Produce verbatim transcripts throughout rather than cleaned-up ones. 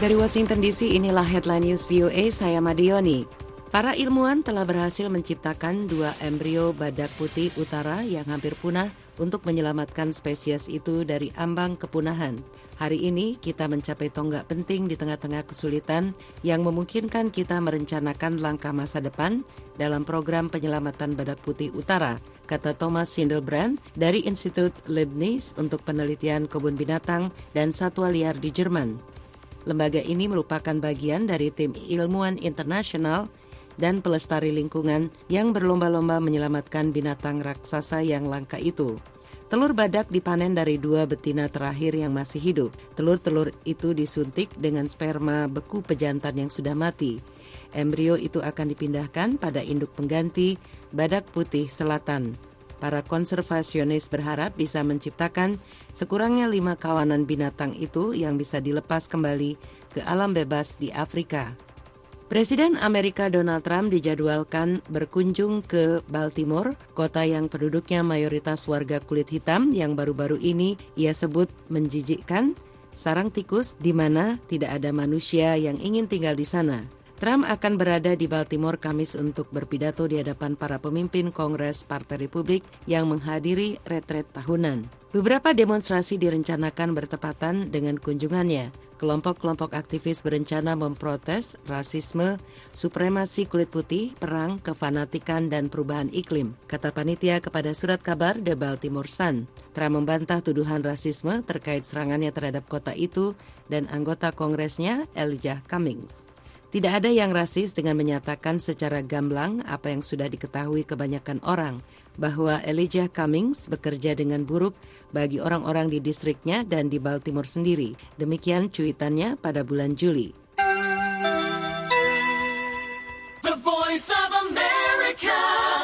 Dari Washington D C, inilah Headline News V O A, saya Madioni. Para ilmuwan telah berhasil menciptakan dua embrio badak putih utara yang hampir punah untuk menyelamatkan spesies itu dari ambang kepunahan. Hari ini kita mencapai tonggak penting di tengah-tengah kesulitan yang memungkinkan kita merencanakan langkah masa depan dalam program penyelamatan badak putih utara, kata Thomas Hindelbrand dari Institut Leibniz untuk penelitian kebun binatang dan satwa liar di Jerman. Lembaga ini merupakan bagian dari tim ilmuwan internasional dan pelestari lingkungan yang berlomba-lomba menyelamatkan binatang raksasa yang langka itu. Telur badak dipanen dari dua betina terakhir yang masih hidup. Telur-telur itu disuntik dengan sperma beku pejantan yang sudah mati. Embrio itu akan dipindahkan pada induk pengganti badak putih selatan. Para konservasionis berharap bisa menciptakan sekurangnya lima kawanan binatang itu yang bisa dilepas kembali ke alam bebas di Afrika. Presiden Amerika Donald Trump dijadwalkan berkunjung ke Baltimore, kota yang penduduknya mayoritas warga kulit hitam yang baru-baru ini ia sebut menjijikkan, sarang tikus di mana tidak ada manusia yang ingin tinggal di sana. Trump akan berada di Baltimore Kamis untuk berpidato di hadapan para pemimpin Kongres Partai Republik yang menghadiri retret tahunan. Beberapa demonstrasi direncanakan bertepatan dengan kunjungannya. Kelompok-kelompok aktivis berencana memprotes rasisme, supremasi kulit putih, perang, kefanatikan, dan perubahan iklim, kata panitia kepada surat kabar The Baltimore Sun. Trump membantah tuduhan rasisme terkait serangannya terhadap kota itu dan anggota Kongresnya Elijah Cummings. Tidak ada yang rasis dengan menyatakan secara gamblang apa yang sudah diketahui kebanyakan orang, bahwa Elijah Cummings bekerja dengan buruk bagi orang-orang di distriknya dan di Baltimore sendiri. Demikian cuitannya pada bulan Juli. The Voice of America,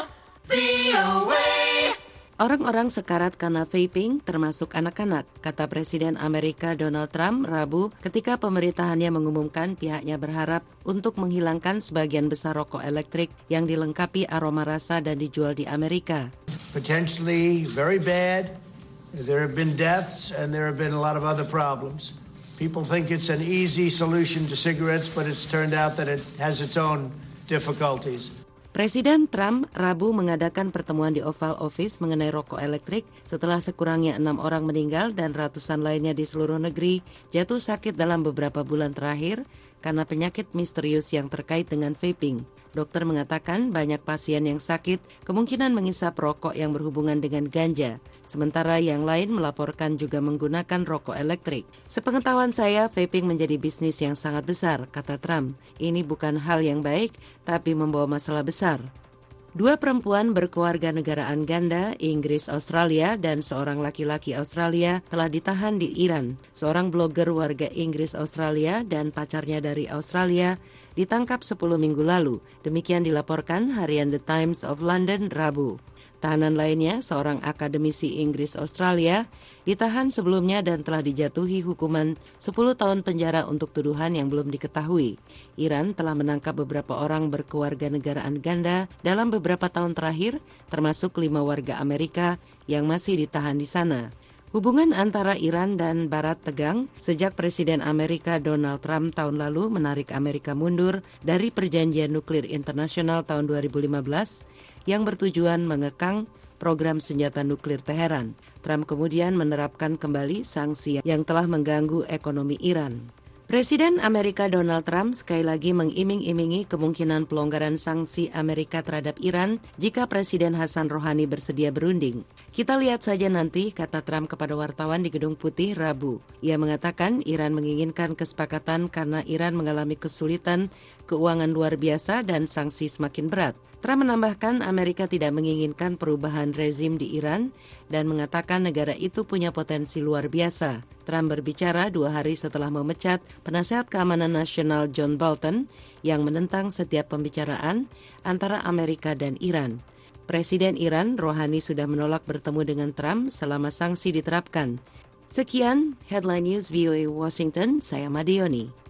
V O A. Orang-orang sekarat karena vaping termasuk anak-anak, kata Presiden Amerika Donald Trump Rabu ketika pemerintahannya mengumumkan pihaknya berharap untuk menghilangkan sebagian besar rokok elektrik yang dilengkapi aroma rasa dan dijual di Amerika. Potentially very bad. There have been deaths and there have been a lot of other problems. People think it's an easy solution to cigarettes, but it's turned out that it has its own difficulties. Presiden Trump Rabu mengadakan pertemuan di Oval Office mengenai rokok elektrik setelah sekurangnya enam orang meninggal dan ratusan lainnya di seluruh negeri jatuh sakit dalam beberapa bulan terakhir karena penyakit misterius yang terkait dengan vaping. Dokter mengatakan banyak pasien yang sakit kemungkinan mengisap rokok yang berhubungan dengan ganja, sementara yang lain melaporkan juga menggunakan rokok elektrik. Sepengetahuan saya, vaping menjadi bisnis yang sangat besar, kata Trump. Ini bukan hal yang baik, tapi membawa masalah besar. Dua perempuan berkewarganegaraan ganda, Inggris Australia dan seorang laki-laki Australia telah ditahan di Iran. Seorang blogger warga Inggris Australia dan pacarnya dari Australia ditangkap sepuluh minggu lalu. Demikian dilaporkan harian The Times of London Rabu. Tahanan lainnya, seorang akademisi Inggris Australia, ditahan sebelumnya dan telah dijatuhi hukuman sepuluh tahun penjara untuk tuduhan yang belum diketahui. Iran telah menangkap beberapa orang berkewarganegaraan ganda dalam beberapa tahun terakhir, termasuk lima warga Amerika yang masih ditahan di sana. Hubungan antara Iran dan Barat tegang sejak Presiden Amerika Donald Trump tahun lalu menarik Amerika mundur dari Perjanjian Nuklir Internasional tahun dua ribu lima belas yang bertujuan mengekang program senjata nuklir Teheran. Trump kemudian menerapkan kembali sanksi yang telah mengganggu ekonomi Iran. Presiden Amerika Donald Trump sekali lagi mengiming-imingi kemungkinan pelonggaran sanksi Amerika terhadap Iran jika Presiden Hassan Rouhani bersedia berunding. Kita lihat saja nanti, kata Trump kepada wartawan di Gedung Putih Rabu. Ia mengatakan Iran menginginkan kesepakatan karena Iran mengalami kesulitan keuangan luar biasa dan sanksi semakin berat. Trump menambahkan Amerika tidak menginginkan perubahan rezim di Iran dan mengatakan negara itu punya potensi luar biasa. Trump berbicara dua hari setelah memecat penasehat keamanan nasional John Bolton yang menentang setiap pembicaraan antara Amerika dan Iran. Presiden Iran Rouhani sudah menolak bertemu dengan Trump selama sanksi diterapkan. Sekian Headline News V O A Washington, saya Madioni.